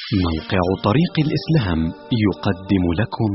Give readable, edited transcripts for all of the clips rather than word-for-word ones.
موقع طريق الإسلام يقدم لكم.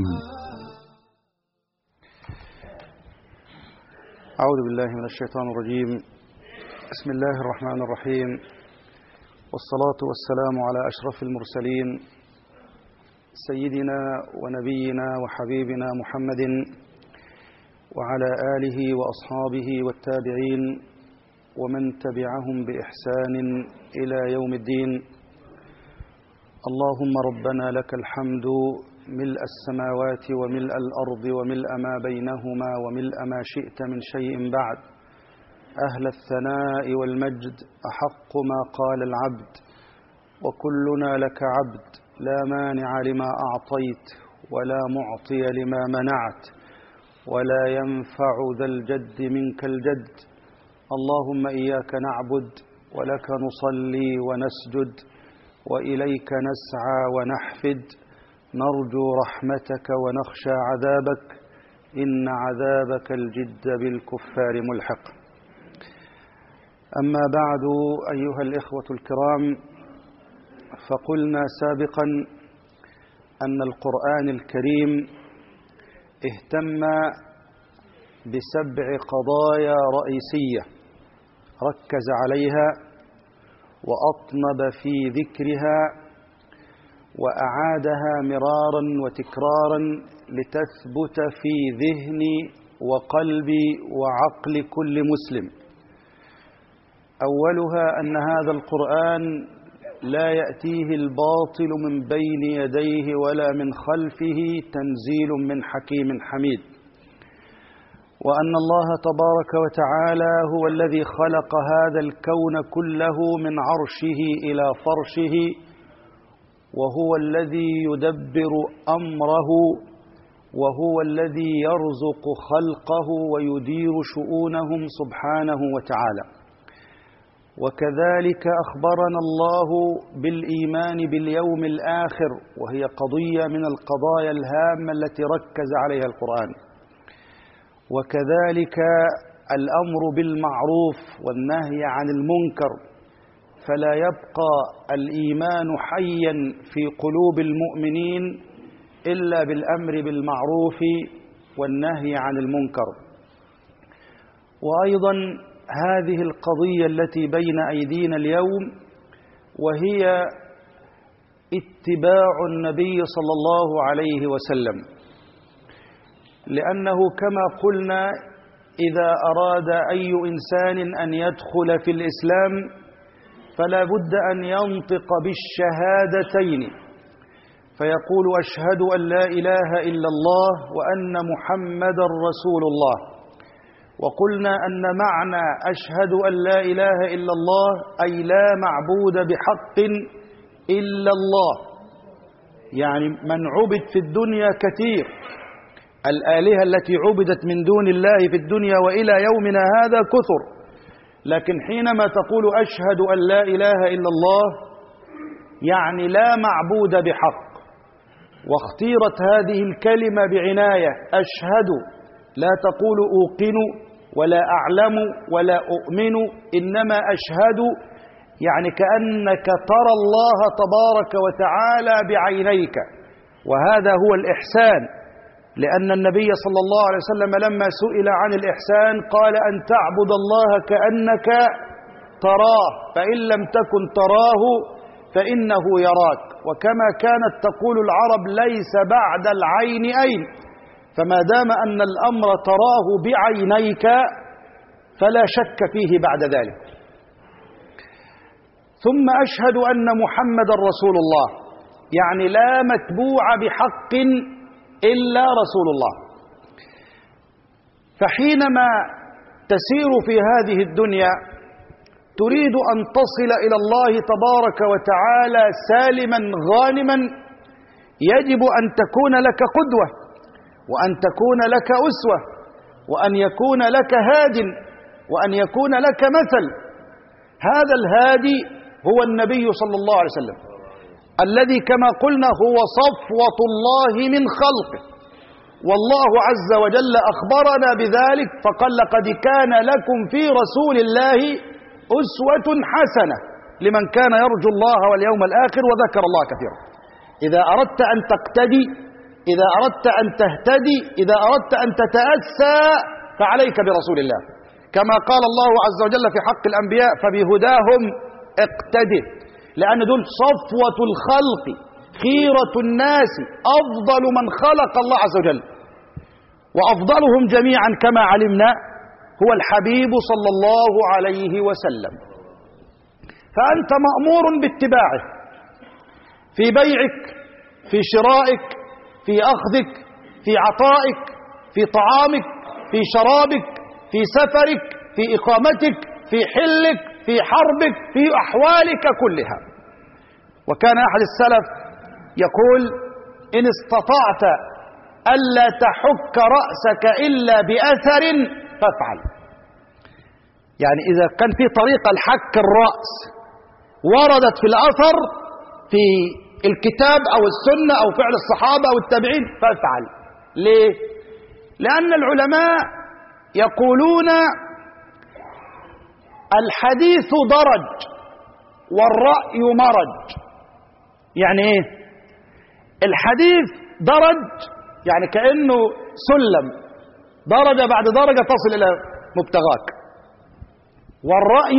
أعوذ بالله من الشيطان الرجيم. بسم الله الرحمن الرحيم، والصلاة والسلام على أشرف المرسلين سيدنا ونبينا وحبيبنا محمد وعلى آله وأصحابه والتابعين ومن تبعهم بإحسان إلى يوم الدين. اللهم ربنا لك الحمد ملء السماوات وملء الأرض وملء ما بينهما وملء ما شئت من شيء بعد. أهل الثناء والمجد أحق ما قال العبد، وكلنا لك عبد، لا مانع لما أعطيت ولا معطي لما منعت ولا ينفع ذا الجد منك الجد. اللهم إياك نعبد ولك نصلي ونسجد وإليك نسعى ونحفد، نرجو رحمتك ونخشى عذابك، إن عذابك الجد بالكفار ملحق. أما بعد أيها الإخوة الكرام، فقلنا سابقا أن القرآن الكريم اهتم ب7 قضايا رئيسية، ركز عليها وأطنب في ذكرها وأعادها مرارا وتكرارا لتثبت في ذهن وقلب وعقل كل مسلم. أولها أن هذا القرآن لا يأتيه الباطل من بين يديه ولا من خلفه، تنزيل من حكيم حميد، وأن الله تبارك وتعالى هو الذي خلق هذا الكون كله من عرشه إلى فرشه، وهو الذي يدبر أمره، وهو الذي يرزق خلقه ويدير شؤونهم سبحانه وتعالى. وكذلك أخبرنا الله بالإيمان باليوم الآخر، وهي قضية من القضايا الهامة التي ركز عليها القرآن. وكذلك الأمر بالمعروف والنهي عن المنكر، فلا يبقى الإيمان حيا في قلوب المؤمنين إلا بالأمر بالمعروف والنهي عن المنكر. وأيضا هذه القضية التي بين أيدينا اليوم، وهي اتباع النبي صلى الله عليه وسلم، لأنه كما قلنا إذا أراد أي إنسان أن يدخل في الإسلام فلا بد أن ينطق بالشهادتين، فيقول أشهد أن لا إله إلا الله وأن محمدا رسول الله. وقلنا أن معنى أشهد أن لا إله إلا الله أي لا معبود بحق إلا الله، يعني من عبد في الدنيا كثير، الآلهة التي عبدت من دون الله في الدنيا وإلى يومنا هذا كثر، لكن حينما تقول أشهد أن لا إله إلا الله يعني لا معبود بحق. واختيرت هذه الكلمة بعناية، أشهد، لا تقول أوقن ولا أعلم ولا أؤمن، إنما أشهد يعني كأنك ترى الله تبارك وتعالى بعينيك، وهذا هو الإحسان. لأن النبي صلى الله عليه وسلم لما سئل عن الإحسان قال أن تعبد الله كأنك تراه، فإن لم تكن تراه فإنه يراك. وكما كانت تقول العرب ليس بعد العين أين، فما دام أن الأمر تراه بعينيك فلا شك فيه بعد ذلك. ثم أشهد أن محمدا رسول الله، يعني لا متبوع بحق إلا رسول الله. فحينما تسير في هذه الدنيا تريد أن تصل إلى الله تبارك وتعالى سالما غانما، يجب أن تكون لك قدوة، وأن تكون لك أسوة، وأن يكون لك هاد، وأن يكون لك مثل. هذا الهادي هو النبي صلى الله عليه وسلم، الذي كما قلنا هو صفوة الله من خلقه، والله عز وجل أخبرنا بذلك فقال لقد كان لكم في رسول الله أسوة حسنة. لمن كان يرجو الله واليوم الآخر وذكر الله كثيرا. إذا أردت أن تقتدي، إذا أردت أن تهتدي، إذا أردت أن تتأسى، فعليك برسول الله، كما قال الله عز وجل في حق الأنبياء: فبهداهم اقتده، لأن دول صفوة الخلق، خيرة الناس، أفضل من خلق الله عز وجل، وأفضلهم جميعا كما علمنا هو الحبيب صلى الله عليه وسلم. فأنت مأمور باتباعه في بيعك، في شرائك، في أخذك، في عطائك، في طعامك، في شرابك، في سفرك، في إقامتك، في حلك، في حربك، في أحوالك كلها. وكان أحد السلف يقول: إن استطعت ألا تحك رأسك إلا بأثر فافعل. يعني إذا كان في طريقة لحك الرأس وردت في الأثر في الكتاب أو السنة أو فعل الصحابة أو التابعين فافعل. ليه؟ لأن العلماء يقولون الحديث درج والرأي مرج. يعني إيه؟ الحديث درج، يعني كأنه سلم، درجة بعد درجة تصل إلى مبتغاك. والرأي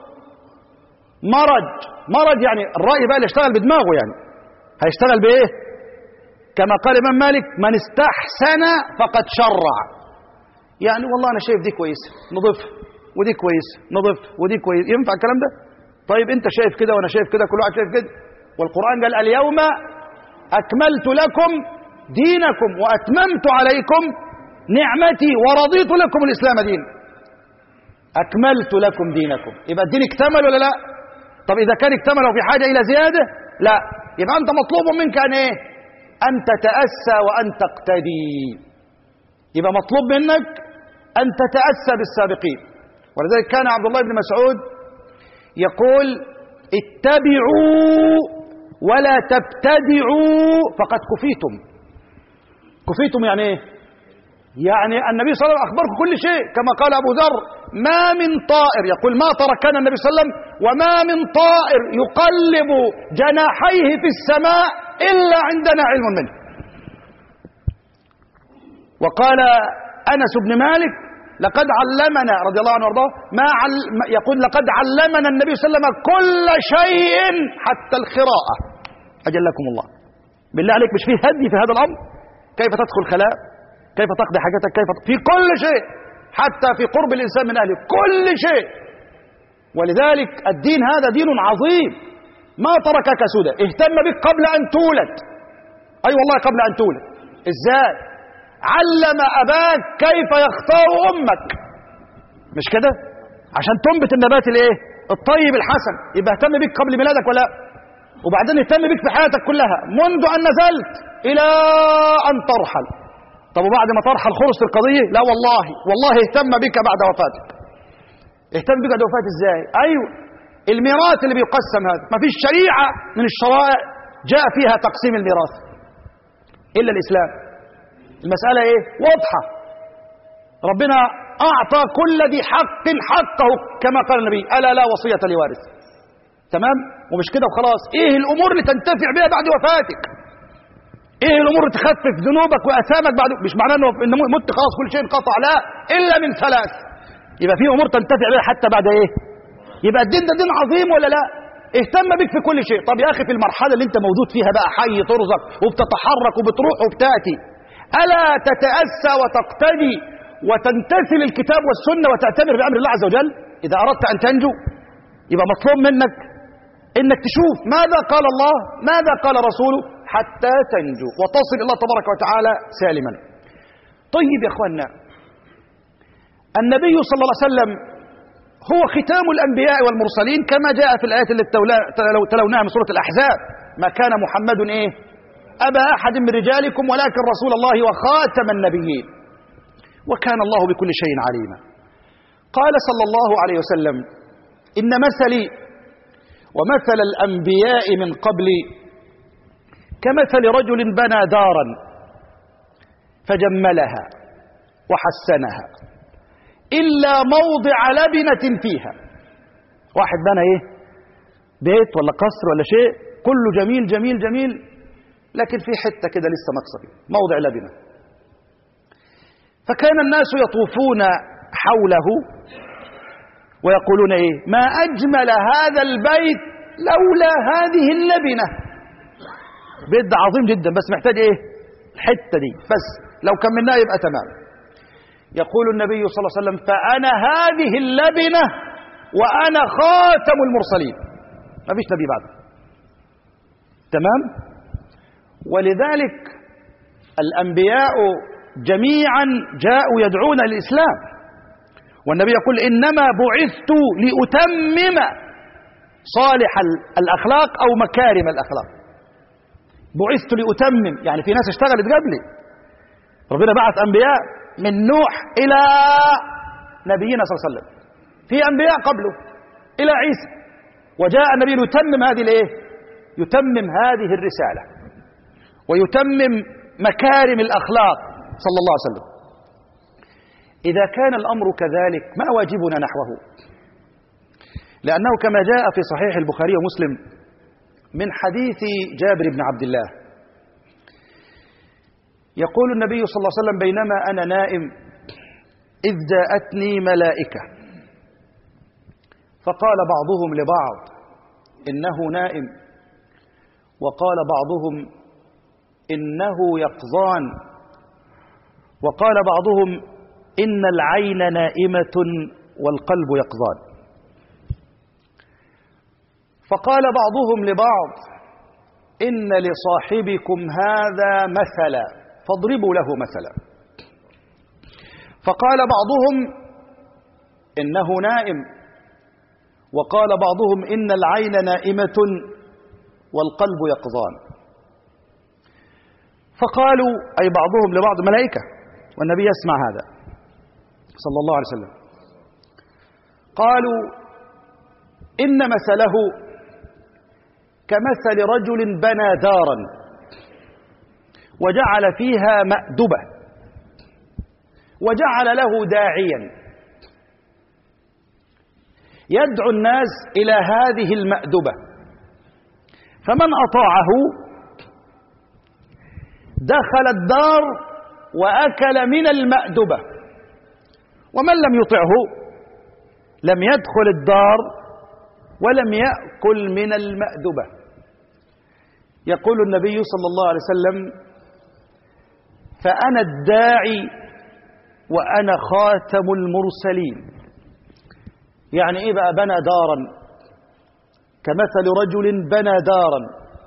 مرج يعني الرأي بقى اللي يشتغل بدماغه، يعني هيشتغل بإيه؟ كما قال الإمام مالك: من استحسن فقد شرع. يعني والله أنا شايف دي كويسة نضيفها، ودي كويسة نضيفها، ودي كويسة. ينفع الكلام ده؟ طيب أنت شايف كده وأنا شايف كده، كل واحد شايف كده، والقرآن قال: اليوم أكملت لكم دينكم وأتممت عليكم نعمتي ورضيت لكم الإسلام دينا. أكملت لكم دينكم، يبقى الدين اكتمل ولا لا؟ طب إذا كان اكتمل وفي حاجة إلى زيادة، لا، يبقى أنت مطلوب منك أن إيه؟ أن تتأسى وأن تقتدي. يبقى مطلوب منك أن تتأسى بالسابقين. ولذلك كان عبد الله بن مسعود يقول: اتبعوا ولا تبتدعوا فقد كفيتم. كفيتم يعني ايه؟ يعني النبي صلى الله عليه وسلم أخبركم كل شيء، كما قال أبو ذر: ما من طائر، يقول ما تركنا النبي صلى الله عليه وسلم: وما من طائر يقلب جناحيه في السماء إلا عندنا علم منه. وقال أنس بن مالك: لقد علمنا رضي الله عنه وارضاه يقول: لقد علمنا النبي صلى الله عليه وسلم كل شيء حتى الخراءة. أجلكم الله. بالله عليك، مش فيه هدي في هذا الأمر؟ كيف تدخل خلاء، كيف تقضي حاجتك، كيف في كل شيء، حتى في قرب الإنسان من أهله، كل شيء. ولذلك الدين هذا دين عظيم، ما تركك سدى، اهتم بك قبل أن تولد. أي والله قبل أن تولد. إزاي؟ علم أباك كيف يختار أمك، مش كده؟ عشان تنبت النبات الايه؟ الطيب الحسن. يبقى اهتم بك قبل ميلادك ولا؟ وبعدين اهتم بك في حياتك كلها منذ أن نزلت إلى أن ترحل. طب وبعد ما ترحل خلصت القضية؟ لا والله اهتم بك بعد وفاتك. اهتم بك بعد وفاتك ازاي؟ ايوه، الميراث اللي بيقسم هذا، ما فيش شريعة من الشرائع جاء فيها تقسيم الميراث إلا الإسلام. المسألة ايه؟ واضحة. ربنا أعطى كل ذي حق حقه كما قال النبي: ألا لا وصية لوارث. تمام؟ ومش كده وخلاص. ايه الأمور اللي تنتفع بها بعد وفاتك؟ ايه الأمور اللي تخفف ذنوبك وأثامك بعد؟ مش معناه انه مت خلاص كل شيء انقطع، لا، إلا من ثلاث. يبقى في أمور تنتفع بها حتى بعد ايه؟ يبقى الدين ده دين عظيم ولا لا؟ اهتم بك في كل شيء. طب يا أخي، في المرحلة اللي انت موجود فيها بقى، حي ترزق وبتتحرك وبتروح وبتأتي، ألا تتأسى وتقتدي وتنتسل الكتاب والسنة وتأتمر بأمر الله عز وجل؟ إذا أردت أن تنجو يبقى مطلوب منك إنك تشوف ماذا قال الله، ماذا قال رسوله، حتى تنجو وتصل الله تبارك وتعالى سالما. طيب يا أخوانا، النبي صلى الله عليه وسلم هو ختام الأنبياء والمرسلين كما جاء في الآيات التي تلوناها من سورة الأحزاب: ما كان محمد إيه؟ أبا أحد من رجالكم ولكن رسول الله وخاتم النبيين وكان الله بكل شيء عليما. قال صلى الله عليه وسلم: إن مثلي ومثل الأنبياء من قبلي كمثل رجل بنى دارا فجملها وحسنها إلا موضع لبنة فيها. واحد بنى ايه؟ بيت ولا قصر ولا شيء، كله جميل جميل جميل، لكن في حتة كده لسه ناقصة فيه، موضع لبنة. فكان الناس يطوفون حوله ويقولون ايه؟ ما أجمل هذا البيت لولا هذه اللبنة. بيت عظيم جدا بس محتاج ايه؟ الحتة دي بس، لو كملناها يبقى تمام. يقول النبي صلى الله عليه وسلم: فأنا هذه اللبنة وأنا خاتم المرسلين. ما فيش نبي بعده. تمام؟ ولذلك الأنبياء جميعا جاءوا يدعون الإسلام، والنبي يقول: إنما بعثت لأتمم صالح الأخلاق أو مكارم الأخلاق. بعثت لأتمم، يعني في ناس اشتغلت قبلي. ربنا بعث أنبياء من نوح إلى نبينا صلى الله عليه وسلم، في أنبياء قبله إلى عيسى، وجاء النبي يتمم هذه الايه؟ يتمم هذه الرسالة ويتمم مكارم الأخلاق صلى الله عليه وسلم. إذا كان الأمر كذلك ما واجبنا نحوه؟ لأنه كما جاء في صحيح البخاري ومسلم من حديث جابر بن عبد الله، يقول النبي صلى الله عليه وسلم: بينما أنا نائم إذ جاءتني ملائكة، فقال بعضهم لبعض: إنه نائم، وقال بعضهم: إنه يقظان، وقال بعضهم: إن العين نائمة والقلب يقظان. فقال بعضهم لبعض: إن لصاحبكم هذا مثلا فاضربوا له مثلا. فقال بعضهم: إنه نائم، وقال بعضهم: إن العين نائمة والقلب يقظان. فقالوا، أي بعضهم لبعض، ملائكة، والنبي يسمع هذا صلى الله عليه وسلم، قالوا: إن مثله كمثل رجل بنى دارا وجعل فيها مأدبة وجعل له داعيا يدعو الناس إلى هذه المأدبة، فمن أطاعه دخل الدار وأكل من المأدبة، ومن لم يطعه لم يدخل الدار ولم يأكل من المأدبة. يقول النبي صلى الله عليه وسلم: فأنا الداعي وأنا خاتم المرسلين. يعني إيه بقى بنى دارا؟ كمثل رجل بنى دارا،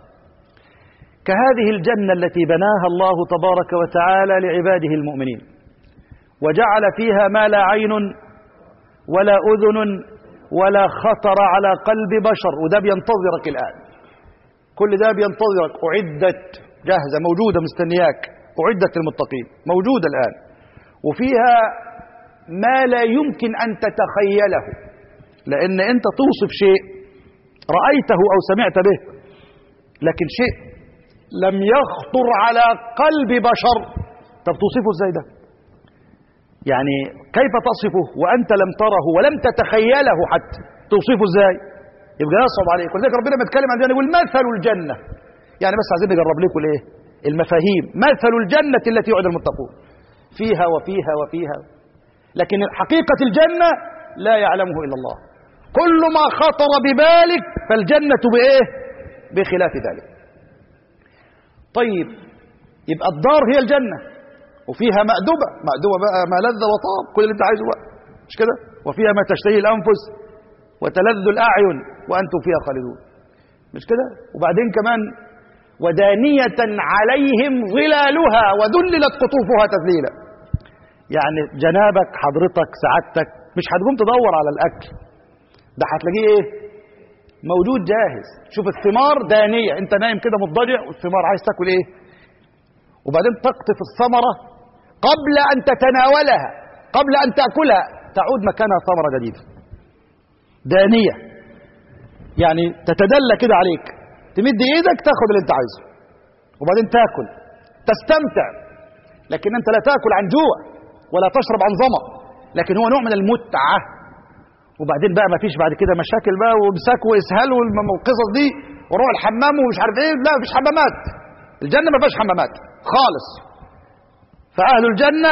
كهذه الجنة التي بناها الله تبارك وتعالى لعباده المؤمنين، وجعل فيها ما لا عين ولا أذن ولا خطر على قلب بشر، وده بينتظرك الآن، كل ده بينتظرك، أعدت جاهزة موجودة مستنياك، أعدت للمتقين، موجودة الآن، وفيها ما لا يمكن أن تتخيله، لأن أنت توصف شيء رأيته أو سمعت به، لكن شيء لم يخطر على قلب بشر، طب توصفه ازاي ده؟ يعني كيف تصفه وأنت لم تره ولم تتخيله حتى؟ توصفه ازاي؟ يبقى يصعب عليك. ولذلك ربنا بيتكلم عن الجنة يقول: مثل الجنة، يعني بس عايزين نجرب لكم الايه؟ المفاهيم. مثل الجنة التي يعد المتقون فيها وفيها وفيها، لكن حقيقة الجنة لا يعلمه إلا الله. كل ما خطر ببالك فالجنة بإيه؟ بخلاف ذلك. طيب، يبقى الدار هي الجنة، وفيها مأدبة، مأدبة بقى ما لذ وطاب، كل اللي انت عايزه بقى، مش كده؟ وفيها ما تشتهي الأنفس وتلذ الأعين وأنتم فيها خالدون، مش كده؟ وبعدين كمان: ودانية عليهم ظلالها وذللت قطوفها تذليلا. يعني جنابك حضرتك سعادتك مش هتقوم تدور على الأكل، ده هتلاقيه ايه؟ موجود جاهز. شوف الثمار دانية، انت نايم كده مضطجع والثمار عايز تاكل ايه؟ وبعدين تقطف الثمرة قبل أن تتناولها، قبل أن تأكلها تعود مكانها ثمرة جديدة دانية، يعني تتدلى كده عليك، تمد ايدك تاخد اللي انت عايزه وبعدين تاكل تستمتع، لكن انت لا تاكل عن جوع ولا تشرب عن ظمأ، لكن هو نوع من المتعة، وبعدين بقى ما فيش بعد كده مشاكل بقى وامساك واسهال والقصص دي وروح الحمام ومش عارف ايه. لا، مفيش حمامات. الجنة ما فيهاش حمامات خالص. فأهل الجنة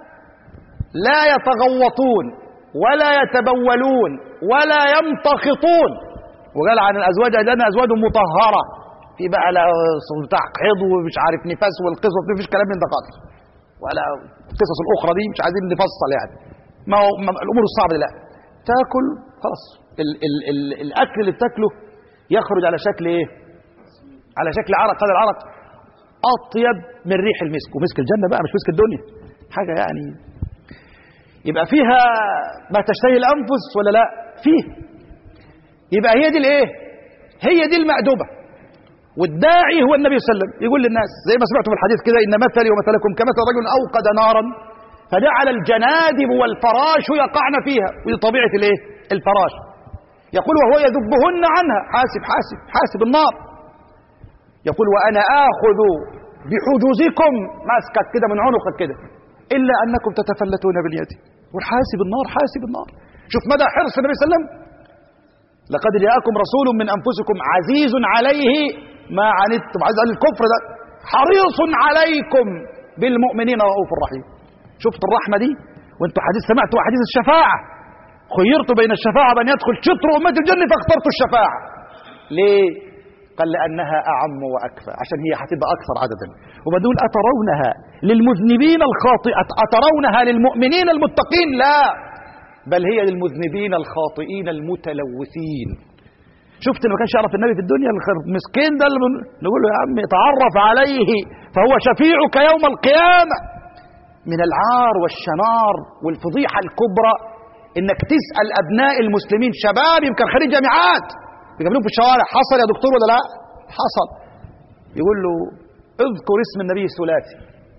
لا يتغوطون ولا يتبولون ولا يمتخطون. وقال عن الأزواج أنها أزواج مطهرة، في بقى لا بتاع حيض ومش عارف نفاس والقصص دي، مفيش كلام من ده خالص، ولا القصص الأخرى دي مش عايزين نفصل يعني. ما هو الأمور الصعبة دي لا، تاكل خلاص. الأكل اللي بتاكله يخرج على شكل إيه؟ على شكل عرق. هذا العرق أطيب من ريح المسك، ومسك الجنة بقى مش مسك الدنيا، حاجة يعني. يبقى فيها ما تشتهي الأنفس ولا لا؟ فيه. يبقى هي دي الإيه؟ هي دي المأدبة. والداعي هو النبي صلى الله عليه وسلم، يقول للناس زي ما سمعتم في الحديث كده: إن مثلي ومثلكم كمثل رجل أوقد نارا فجعل الجنادب والفراش يقعن فيها. ودي طبيعة الإيه؟ الفراش. يقول وهو يذبهن عنها: حاسب حاسب حاسب النار. يقول وأنا آخذ بحجوزكم، ماسكك كده من عنقك كده، إلا أنكم تتفلتون باليد. والحاسب النار حاسب النار. شوف مدى حرص النبي صلى الله عليه وسلم: لقد جاءكم رسول من أنفسكم عزيز عليه ما عنتم. عايز قال الكفر ده: حريص عليكم بالمؤمنين رؤوف رحيم. شفت الرحمة دي؟ وانتوا سمعتوا حديث الشفاعة: خيرت بين الشفاعة بأن يدخل شطر أمة الجنة فاخترت الشفاعة. ليه؟ قال لأنها أعم وأكفى، عشان هي هتبقى أكثر عددا. وبدون أترونها للمذنبين الخاطئة، أترونها للمؤمنين المتقين؟ لا، بل هي للمذنبين الخاطئين المتلوثين. شفت ما كانش يعرف النبي في الدنيا المسكين ده، نقول له: يا عم تعرف عليه فهو شفيعك يوم القيامة. من العار والشنار والفضيحة الكبرى إنك تسأل أبناء المسلمين، شباب يمكن خريج جامعات، بيقابلوهم في الشوارع: حصل يا دكتور ولا لا؟ حصل. يقول له: اذكر اسم النبي الثلاثي.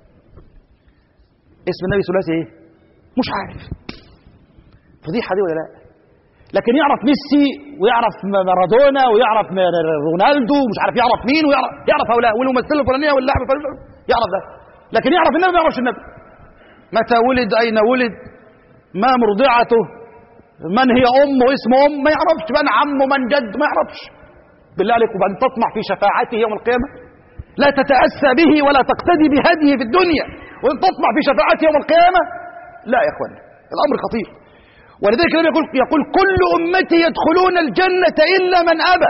اسم النبي الثلاثي ايه؟ مش عارف. فضيحة دي ولا لا؟ لكن يعرف ميسي ويعرف مارادونا ويعرف رونالدو ومش عارف يعرف مين ويعرف هؤلاء والممثل الفلانية واللاعب الفلاني، يعرف ده. لكن يعرف النبي ما يعرفش النبي. متى ولد، أين ولد، ما مرضعته، من هي أمه، اسم أم، ما يعرفش، من عمه، من جد، ما يعرفش. بالله عليك، وبعدين تطمع في شفاعته يوم القيامة؟ لا تتأسى به ولا تقتدي بهديه في الدنيا، وإن تطمع في شفاعته يوم القيامة؟ لا يا إخوان، الأمر خطير. ولذلك يقول كل أمتي يدخلون الجنة إلا من أبى.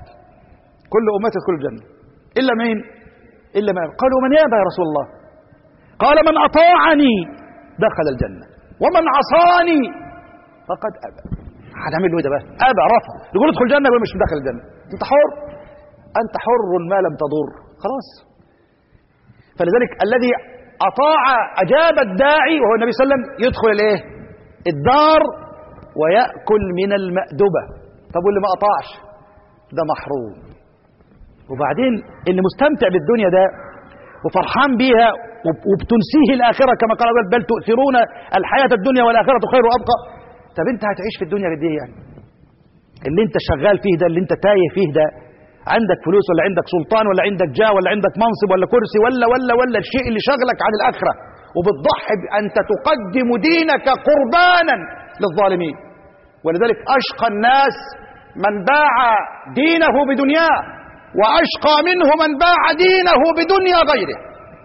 كل أمتي يدخل الجنة إلا مين؟ إلا من أبى. قالوا: من يأبى يا رسول الله؟ قال: من أطاعني دخل الجنة، ومن عصاني فقد أبى. هتعمل له ايه ده بقى؟ أبى، رفض. يقول ادخل الجنة، يقول مش داخل الجنة. أنت حر، أنت حر ما لم تضر، خلاص. فلذلك الذي أطاع أجاب الداعي وهو النبي صلى الله عليه وسلم يدخل الإيه؟ الدار ويأكل من المأدبة. طب واللي ما أطاعش ده محروم. وبعدين اللي مستمتع بالدنيا ده وفرحان بيها وبتنسيه الآخرة كما قال: بل تؤثرون الحياة الدنيا والآخرة خير وأبقى. طب أنت هتعيش في الدنيا قد إيه يعني؟ اللي أنت شغال فيه ده، اللي أنت تايه فيه ده، عندك فلوس ولا عندك سلطان ولا عندك جاه ولا عندك منصب ولا كرسي ولا الشيء اللي شغلك عن الآخرة، وبتضحي أنت تقدم دينك قربانا للظالمين. ولذلك أشقى الناس من باع دينه بدنياه، وأشقى منه من باع دينه بدنيا غيره.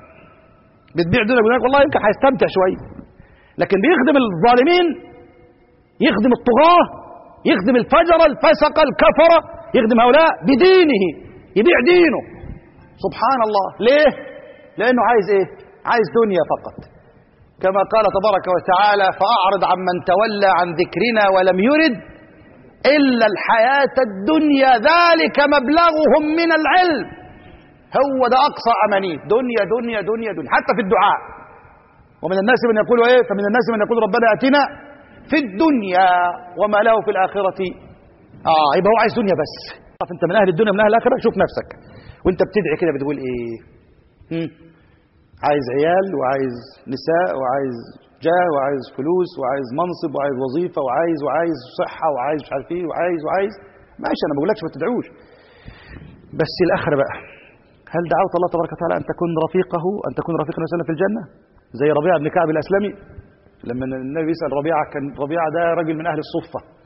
بتبيع دينك بدنياك، والله يمكن هيستمتع شوية، لكن بيخدم الظالمين، يخدم الطغاة، يخدم الفجرة الفسقة الكفرة، يخدم هؤلاء بدينه، يبيع دينه. سبحان الله. ليه؟ لأنه عايز إيه؟ عايز دنيا فقط. كما قال تبارك وتعالى: فأعرض عمن تولى عن ذكرنا ولم يرد إلا الحياة الدنيا ذلك مبلغهم من العلم. هو ده أقصى أمانيه، دنيا دنيا دنيا دنيا، حتى في الدعاء. ومن الناس من يقول إيه؟ فمن الناس من يقول ربنا آتنا في الدنيا وما له في الآخرة. يبقى هو عايز دنيا بس. أنت من أهل الدنيا من أهل الآخرة؟ شوف نفسك وأنت بتدعي كده بتقول إيه؟ عايز عيال وعايز نساء وعايز جاه وعايز فلوس وعايز منصب وعايز وظيفة وعايز صحة وعايز مش عارف ايه وعايز ماشي. انا ما بقولكش ما تدعوش، بس الاخره بقى: هل دعوت الله تبارك وتعالى ان تكون رفيقه، ان تكون رفيق النبي صلى الله عليه وسلم في الجنه؟ زي ربيعه بن كعب الاسلمي، لما النبي يسال ربيعه، كان ربيعه ده راجل من اهل الصفه،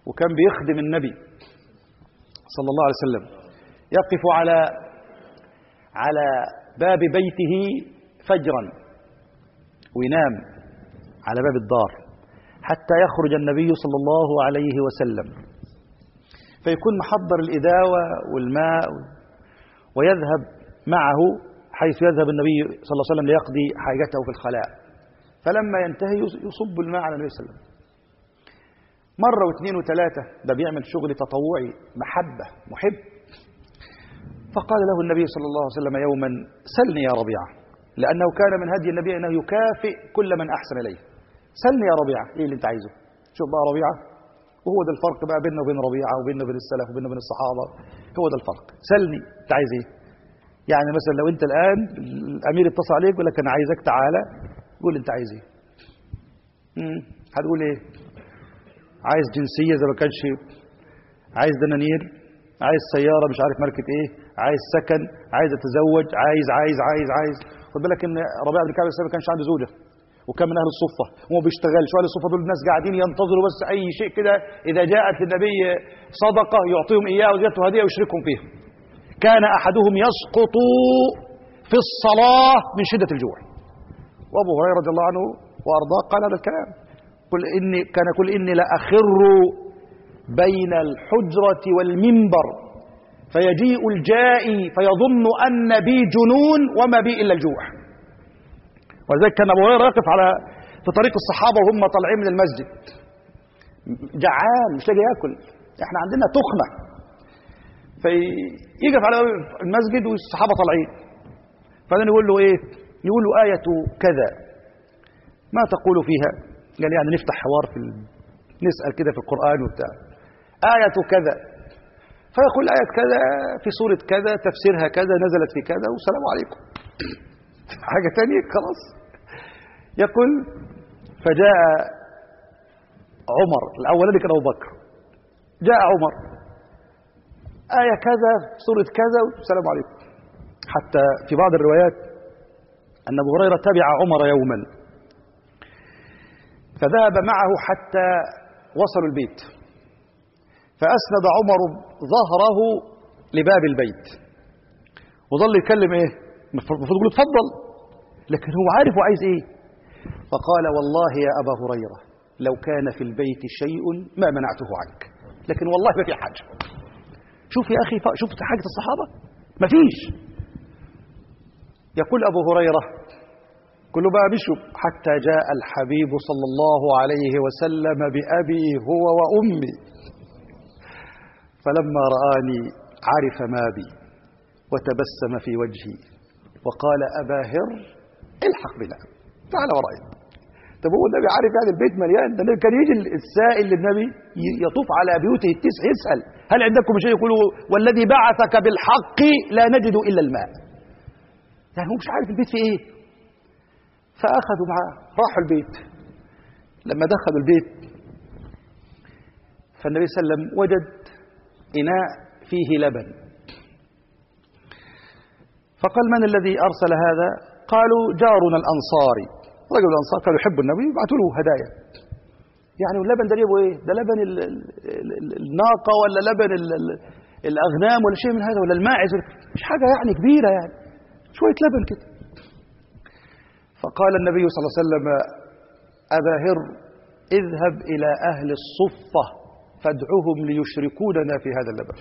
وكان بيخدم النبي صلى الله عليه وسلم، يقف على باب بيته فجرا وينام على باب الدار حتى يخرج النبي صلى الله عليه وسلم، فيكون محضر الإداوة والماء ويذهب معه حيث يذهب النبي صلى الله عليه وسلم ليقضي حاجته في الخلاء، فلما ينتهي يصب الماء على النبي صلى الله عليه وسلم مرة واثنين وثلاثة. ده بيعمل شغل تطوعي محبة محب. فقال له النبي صلى الله عليه وسلم يوما: سلني يا ربيعة، لأنه كان من هدي النبي أنه يكافئ كل من أحسن إليه. سلني يا ربيعة، إيه اللي أنت عايزه؟ شوف بقى ربيعة، وهو ده الفرق بقى بيننا وبين ربيعة وبيننا وبين السلف وبيننا وبين الصحابة، هو ده الفرق. سلني، أنت عايز إيه؟ يعني مثلا لو أنت الآن الأمير اتصل عليك يقول لك أنا عايزك تعالى، قول أنت عايز إيه؟ هتقول إيه؟ عايز جنسية زي ما كانش، عايز دنانير، عايز سيارة مش عارف ماركة إيه، عايز سكن، عايز أتزوج، عايز. خد بالك إن ربيعة بن كعب السلمي ما كانش عنده زوجة، وكان من أهل الصفة وما بيشتغلش. أهل الصفة دول الناس قاعدين ينتظروا بس أي شيء كده، إذا جاءت للنبي صدقة يعطيهم إياها وجاءته هدية ويشركهم فيها. كان أحدهم يسقط في الصلاة من شدة الجوع. وأبو هريرة رضي الله عنه وأرضاه قال هذا الكلام، كان يقول إني لأخر بين الحجرة والمنبر فيجيء الجائي فيظن أن بي جنون وما بي إلا الجوع. ولذلك كان أبو هريرة يقف في طريق الصحابة وهم طالعين من المسجد جعان مش لاقي ياكل، احنا عندنا تخمة، فيقف على المسجد والصحابة طالعين، فبعدين يقول له ايه؟ يقول له آية كذا ما تقول فيها؟ قال يعني نفتح حوار نسأل كده في القرآن وبتاع. آية كذا، فيقول آية كذا في سورة كذا تفسيرها كذا نزلت في كذا والسلام عليكم. حاجة تانية خلاص. يقول فجاء عمر، الأولاني كان أبو بكر، جاء عمر آية كذا سورة كذا والسلام عليكم. حتى في بعض الروايات أن أبو هريرة تبع عمر يوما فذهب معه حتى وصلوا البيت، فأسند عمر ظهره لباب البيت وظل يكلم ايه؟ المفروض يقول اتفضل، لكن هو عارف هو عايز ايه. فقال والله يا أبا هريرة لو كان في البيت شيء ما منعته عنك، لكن والله ما في حاجة. شوف يا أخي، شفت حاجة الصحابة؟ ما فيش. يقول أبو هريرة كله بقى مشوا حتى جاء الحبيب صلى الله عليه وسلم بأبي هو وأمي، فلما رآني عرف ما بي وتبسم في وجهي وقال أبا هر الحق بنا تعال ورائي. طب هو النبي عارف يعني البيت مليان؟ ده النبي كان يجي السائل للنبي يطوف على بيوته التسع يسأل هل عندكم شيء؟ يقولوا والذي بعثك بالحق لا نجد إلا الماء. يعني هو مش عارف البيت فيه ايه. فأخذوا معاه راحوا البيت. لما دخلوا البيت فالنبي صلى الله عليه وسلم وجد إناء فيه لبن، فقال من الذي أرسل هذا؟ قالوا جارنا الأنصاري، رجل الأنصار كانوا يحبوا النبي يبعثوا له هدايا. يعني اللبن ده جيبه ايه؟ ده لبن الناقة ولا لبن الأغنام ولا شيء من هذا ولا الماعز، مش حاجة يعني كبيرة، يعني شوية لبن كده. فقال النبي صلى الله عليه وسلم أبا هر اذهب إلى أهل الصفة فادعوهم ليشركوننا في هذا اللبن.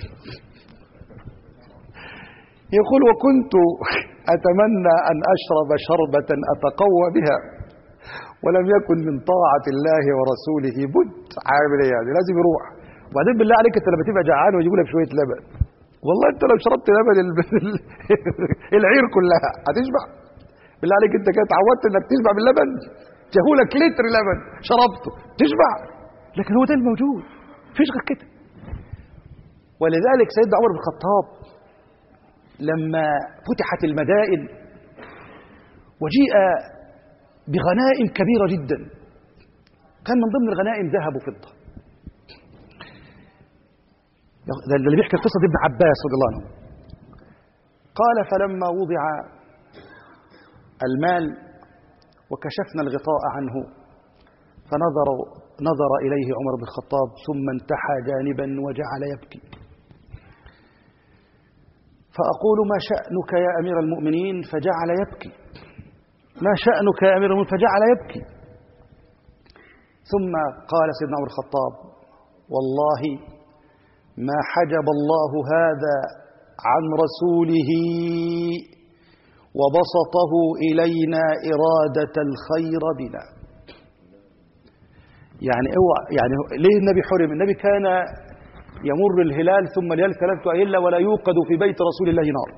يقول وكنت أتمنى أن أشرب شربة أتقوى بها ولم يكن من طاعة الله ورسوله بد. عامل ايه يعني؟ لازم يروح. وبعدين بالله عليك انت لما تبقى جعان ويجيبوا لك شوية لبن، والله انت لو شربت لبن العير كلها هتشبع. بالله عليك انت كده اتعودت انك تشبع باللبن، جابولك لتر لبن شربته تشبع، لكن هو ده الموجود مفيش غير كده. ولذلك سيدنا عمر بن الخطاب لما فتحت المدائن وجيء بغنائم كبيرة جدا، كان من ضمن الغنائم ذهب وفضة. ده اللي بيحكي قصة ابن عباس رضي الله عنه. قال فلما وضع المال وكشفنا الغطاء عنه فنظر نظر إليه عمر بن الخطاب ثم انتحى جانبا وجعل يبكي. فأقول ما شأنك يا أمير المؤمنين؟ فجعل يبكي. ما شأنك يا أمير المؤمنين؟ فجعل يبكي. ثم قال سيدنا عمر الخطاب والله ما حجب الله هذا عن رسوله وبسطه إلينا إرادة الخير بنا. يعني ليه النبي حرم؟ النبي كان يمر الهلال ثم الهلال 3 أهلة ولا يوقد في بيت رسول الله نار،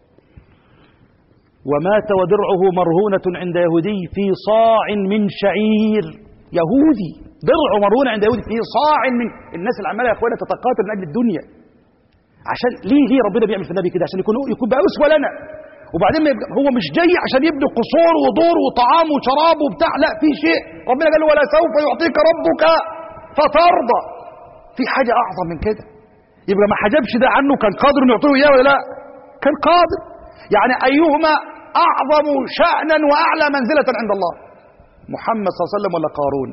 ومات ودرعه مرهونة عند يهودي في صاع من شعير. يهودي درعه مرهونة عند يهودي في صاع من الناس اللي عمالة يا اخوانا تتقاتل من أجل الدنيا. عشان ليه ربنا بيعمل في النبي كده؟ عشان يكون بقى أسوة لنا. وبعدين هو مش جاي عشان يبني قصور ودور وطعام وشراب وبتاع، لا، في شيء ربنا قال له ولا سوف يعطيك ربك فترضى. في حاجة أعظم من كده. يبقى ما حجبش ده عنه، كان قادر انه يعطيه اياه ولا لا؟ كان قادر. يعني أيهما أعظم شأنا وأعلى منزلة عند الله؟ محمد صلى الله عليه وسلم ولا قارون؟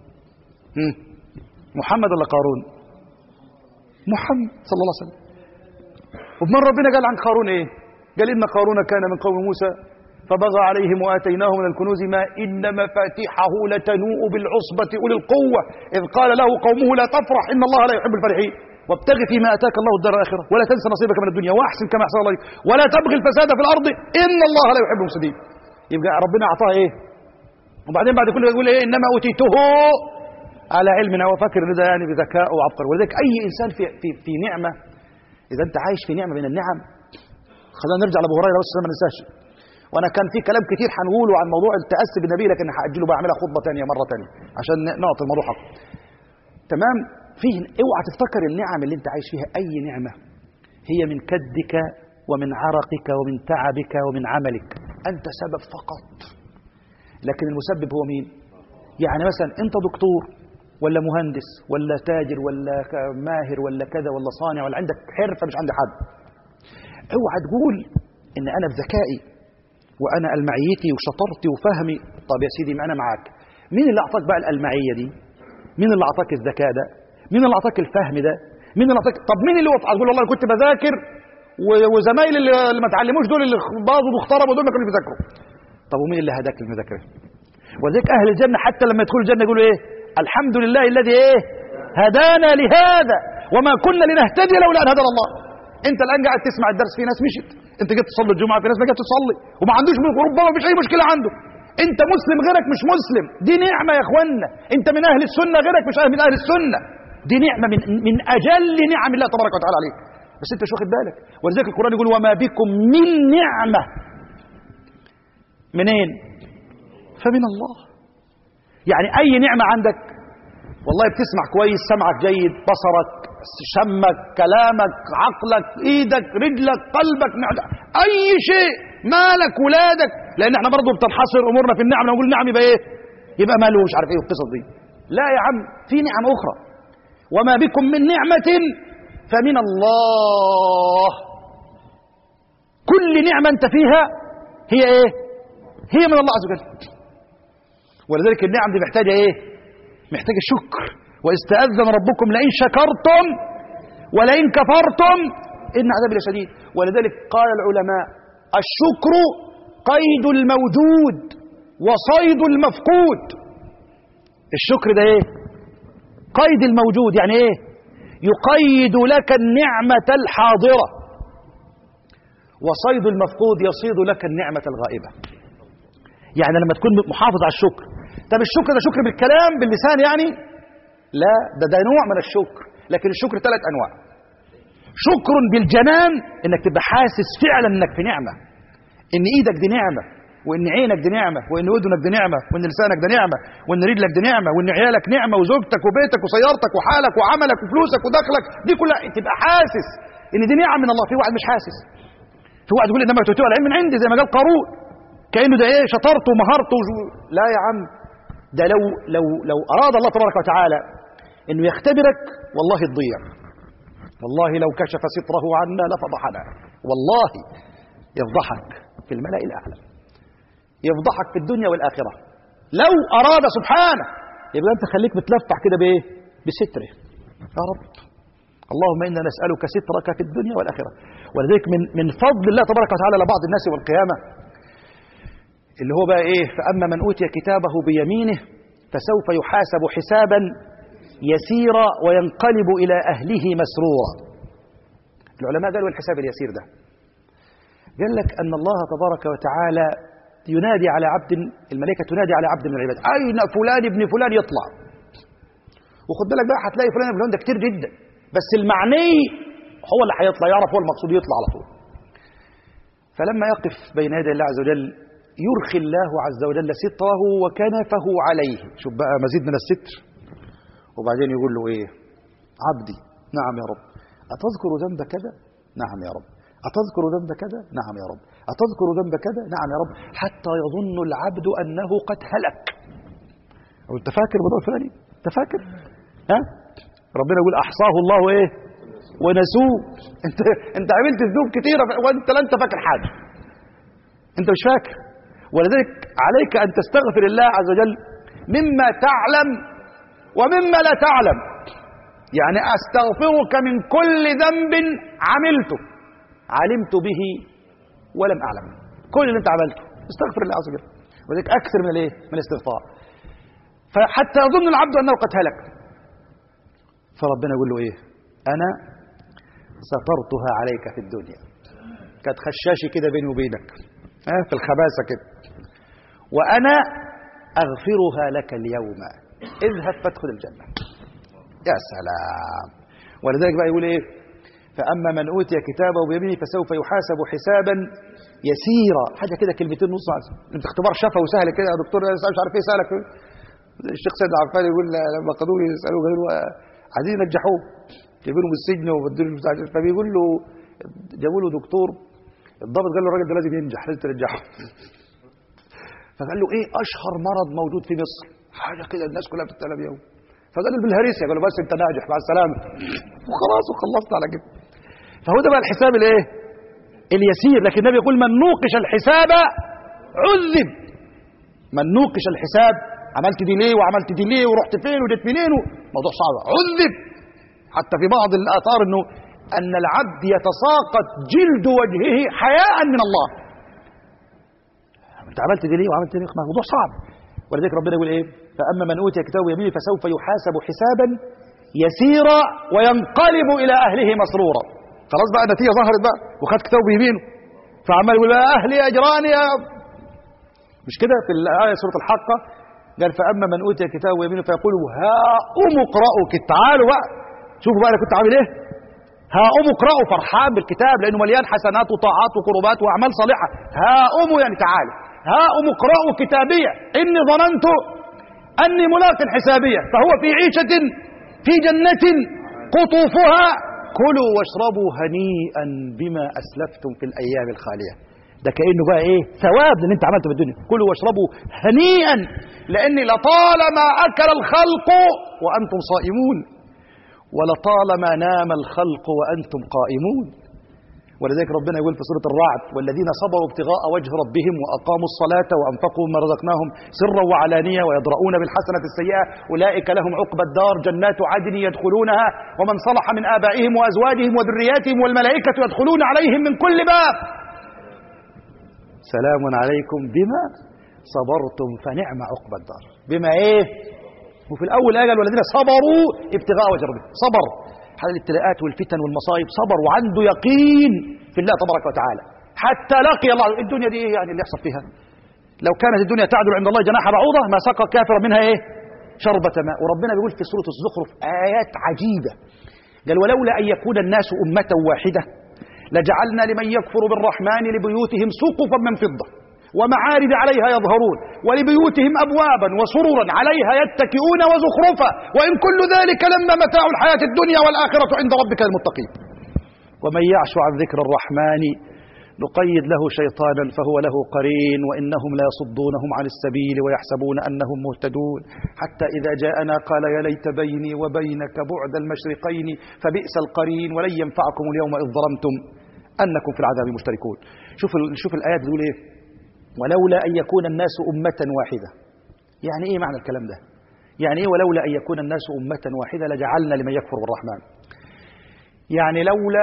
محمد ولا قارون؟ محمد صلى الله عليه وسلم. وبمرة ربنا قال عن قارون ايه؟ قال إن قارون كان من قوم موسى فبغى عليهم وآتيناه من الكنوز ما إن مفاتيحه لتنوء بالعصبة أولي القوة إذ قال له قومه لا تفرح إن الله لا يحب الفرحين وابتغ فيما آتاك الله الدار الآخرة ولا تنس نصيبك من الدنيا وأحسن كما أحسن الله ولا تبغي الفساد في الأرض إن الله لا يحب المفسدين. يبقى ربنا أعطاه إيه؟ وبعدين بعد كل يقول إيه؟ إنما أوتيته على علمنا. وفكر إن ده يعني بذكاء وعبقر. ولذلك أي إنسان في نعمة، إذا أنت عايش في نعمة من النعم. خلينا نرجع لأبو هريرة بس ما ننساش. وانا كان في كلام كتير هنقوله عن موضوع التأسي بالنبي، لكن هاجله بقى، اعملها خطبه ثانيه مره ثانيه عشان نعطي الموضوع حقه. تمام. فيه اوعى تفتكر النعم اللي انت عايش فيها اي نعمه هي من كدك ومن عرقك ومن تعبك ومن عملك، انت سبب فقط، لكن المسبب هو مين؟ يعني مثلا انت دكتور ولا مهندس ولا تاجر ولا ماهر ولا كذا ولا صانع ولا عندك حرفه مش عند حد، اوعى تقول ان انا بذكائي وانا المعيتي وشطرتي وفهمي. طب يا سيدي ما انا معاك. مين اللي اعطاك بقى الالمعيه دي؟ مين اللي اعطاك الذكاء ده؟ مين اللي اعطاك الفهم ده؟ مين اللي اعطاك؟ طب مين اللي وفق؟ تقول والله كنت بذاكر وزمايلي اللي ما اتعلموش دول اللي باظوا واختربوا دول ما كانوا بيذاكروا. طب ومين اللي هداك للمذاكره؟ ولذلك اهل الجنه حتى لما يدخلوا الجنه يقولوا ايه؟ الحمد لله الذي ايه؟ هدانا لهذا وما كنا لنهتدي لولا ان هدانا الله. انت الان قاعد تسمع الدرس، في ناس مشت، انت جيت تصلي الجمعه، في ناس ما جت تصلي وما عندوش، ربما مفيش اي مشكله عنده. انت مسلم غيرك مش مسلم، دي نعمه يا اخوانا. انت من اهل السنه غيرك مش من اهل السنه، دي نعمه من اجل نعم الله تبارك وتعالى عليك، بس انت مش واخد بالك. ولذلك القران يقول وما بكم من نعمه منين؟ فمن الله. يعني اي نعمه عندك، والله بتسمع كويس، سمعك جيد، بصرك، شمك، كلامك، عقلك، ايدك، رجلك، قلبك، معدك، اي شيء، مالك، ولادك، لان احنا برضه بتنحصر امورنا في النعم. نقول نعم يبقى ايه؟ يبقى ماله مش عارف ايه والقصص دي. لا يا عم، في نعم اخرى. وما بكم من نعمه فمن الله. كل نعمه انت فيها هي ايه؟ هي من الله عز وجل. ولذلك النعم دي محتاجه ايه؟ محتاجه شكر. وإذ تأذن ربكم لئن شكرتم ولئن كفرتم إن عذابي لشديد. ولذلك قال العلماء الشكر قيد الموجود وصيد المفقود. الشكر ده ايه؟ قيد الموجود. يعني ايه؟ يقيد لك النعمة الحاضرة، وصيد المفقود يصيد لك النعمة الغائبة. يعني لما تكون محافظ على الشكر. طب الشكر ده شكر بالكلام باللسان يعني؟ لا، ده نوع من الشكر. لكن الشكر 3 أنواع. شكر بالجنان، انك تبقى حاسس فعلا انك في نعمة، ان ايدك دي نعمة، وان عينك دي نعمة، وان اذنك دي نعمة، وان لسانك ده نعمة، وان رجلك دي نعمة، وان عيالك نعمة، وزوجتك وبيتك وسيارتك وحالك وعملك وفلوسك ودخلك، دي كلها تبقى حاسس ان دي نعم من الله. في واحد مش حاسس. في واحد يقول انما تؤتوا العلم من عندي زي ما قال قارون، كأنه ده ايه؟ شطرته ومهارته لا يا عم، ده لو اراد الله تبارك وتعالى انه يختبرك والله تضيع. والله لو كشف ستره عنا لفضحنا. والله يفضحك في الملأ الأعلى، يفضحك في الدنيا والآخرة. لو أراد سبحانه يبقى أنت خليك بتلفح كده بإيه؟ بستره يا رب. اللهم إنا نسألك سترك في الدنيا والآخرة. ولذلك من فضل الله تبارك وتعالى لبعض الناس والقيامة اللي هو بقى إيه؟ فأما من أوتي كتابه بيمينه فسوف يحاسب حسابا يسيرا وينقلب إلى أهله مسرورا. العلماء قالوا الحساب اليسير ده قال لك أن الله تبارك وتعالى ينادي على عبد، الملائكة تنادي على عبد من العباد، أين فلان ابن فلان؟ يطلع. وخد بالك بقى هتلاقي فلان ابن فلان ده كتير جدا، بس المعني هو اللي هيطلع، يعرف هو المقصود يطلع على طول. فلما يقف بين يدي الله عز وجل يرخي الله عز وجل ستره وكنفه عليه. شوف بقى مزيد من الستر. وبعدين يقول له ايه؟ عبدي نعم يا رب، أتذكر ذنب كذا؟ نعم يا رب. أتذكر ذنب كذا؟ نعم يا رب. أتذكر ذنب كذا؟ نعم يا رب. حتى يظن العبد أنه قد هلك. أنت فاكر الموضوع الفلاني؟ أنت فاكر؟ ها؟ ربنا يقول أحصاه الله إيه؟ ونسوه. أنت عملت ذنوب كثيرة وأنت لا أنت فاكر حاجة. أنت مش فاكر. ولذلك عليك أن تستغفر الله عز وجل مما تعلم ومما لا تعلم. يعني أستغفرك من كل ذنب عملته علمت به ولم أعلم. كل اللي أنت عملته استغفر الله عز وجل. ولذلك أكثر من الإيه؟ من الاستغفار. فحتى يظن العبد أنه قد هلك. فربنا يقول له إيه؟ أنا سترتها عليك في الدنيا. كانت خشاشي كده بيني وبينك في الخباثة كده. وأنا أغفرها لك اليوم، اذهب فادخل الجنة. يا سلام. ولذلك بقى يقول إيه؟ فأما من أوتي كتابه بيمينه فسوف يحاسب حسابا يسيرا. حاجة كده كلمتين نص عشان. انت اختبار شفوي وسهل كده يا دكتور، مش عارف ايه سألك. الشيخ سيد العفاري يقول لما قضوه يسألوه قالوا عايزين ينجحوه، جايبينه من السجن وبدلوا له، فبيقول له جابوا له دكتور الضابط قال له الراجل ده لازم ينجح، لازم تنجحه. فقال له ايه اشهر مرض موجود في مصر؟ حاجه كده الناس كلها بتتكلم يوم. فقال له بالهريسيا. قال له بس انت ناجح مع السلامه وخلاص وخلصت على كده. فهو ده بقى الحساب الايه؟ اليسير. لكن النبي يقول من نوقش الحساب عذب. من نوقش الحساب، عملت دي ليه وعملت دي ليه ورحت فين وجيت منين، موضوع صعب، عذب. حتى في بعض الاثار انه ان العبد يتساقط جلد وجهه حياء من الله. انت عملت دي ليه وعملت دي ليه، موضوع صعب. ولذلك ربنا يقول ايه؟ فاما من اوتي كتابه بيمينه فسوف يحاسب حسابا يسيرا وينقلب الى اهله مسرورا. خلاص بقى النتيجه ظهرت بقى وخد كتابه بيمينه، فعمال يقول بقى اهلي اجراني مش كده في الايه سوره الحاقه؟ قال فاما من اوتي كتابه بيمينه فيقول هاؤم اقرأوا. تعالوا بقى شوفوا بقى انا كنت عامل ايه. هاؤم اقرأوا، فرحان بالكتاب لانه مليان حسنات وطاعات وقربات واعمال صالحه. هاؤم يعني تعالوا، هاؤم اقرأوا كتابيه اني ظننت اني ملاق حسابيه. فهو في عيشه في جنه قطوفها كلوا واشربوا هنيئا بما اسلفتم في الايام الخاليه. ده كانه بقى ايه؟ ثواب اللي انت عملته في الدنيا. كلوا واشربوا هنيئا، لان لطالما اكل الخلق وانتم صائمون، ولطالما نام الخلق وانتم قائمون. ولذلك ربنا يقول في سورة الرعد والذين صبروا ابتغاء وجه ربهم وأقاموا الصلاة وأنفقوا مما رزقناهم سرا وعلانية ويدرؤون بالحسنة السيئة أولئك لهم عقبى الدار جنات عدن يدخلونها ومن صلح من آبائهم وأزواجهم وذرياتهم والملائكة يدخلون عليهم من كل باب سلام عليكم بما صبرتم فنعم عقبى الدار. بما ايه؟ وفي الأول قال والذين صبروا ابتغاء وجه ربهم، صبر على الابتلاءات والفتن والمصائب، صبر وعنده يقين في الله تبارك وتعالى حتى لقي الله. الدنيا دي ايه يعني اللي يحصل فيها؟ لو كانت الدنيا تعدل عند الله جناح بعوضة ما سقى كافرا منها ايه؟ شربة ماء. وربنا بيقول في سورة الزخرف آيات عجيبة، قال ولولا أن يكون الناس أمة واحدة لجعلنا لمن يكفر بالرحمن لبيوتهم سقفا من فضة ومعارج عليها يظهرون ولبيوتهم أبوابا وسررا عليها يتكئون وزخرفا وإن كل ذلك لما متاع الحياة الدنيا والآخرة عند ربك للمتقين ومن يعش عن ذكر الرحمن نقيد له شيطانا فهو له قرين وإنهم لا يصدونهم عن السبيل ويحسبون أنهم مهتدون حتى إذا جاءنا قال يا ليت بيني وبينك بعد المشرقين فبئس القرين ولن ينفعكم اليوم إذ ظلمتم أنكم في العذاب مشتركون. شوف الآيات بتقول إيه؟ ولولا أن يكون الناس أمة واحدة. يعني إيه معنى الكلام ده؟ يعني إيه ولولا أن يكون الناس أمة واحدة لجعلنا لمن يكفر بالرحمن؟ يعني لولا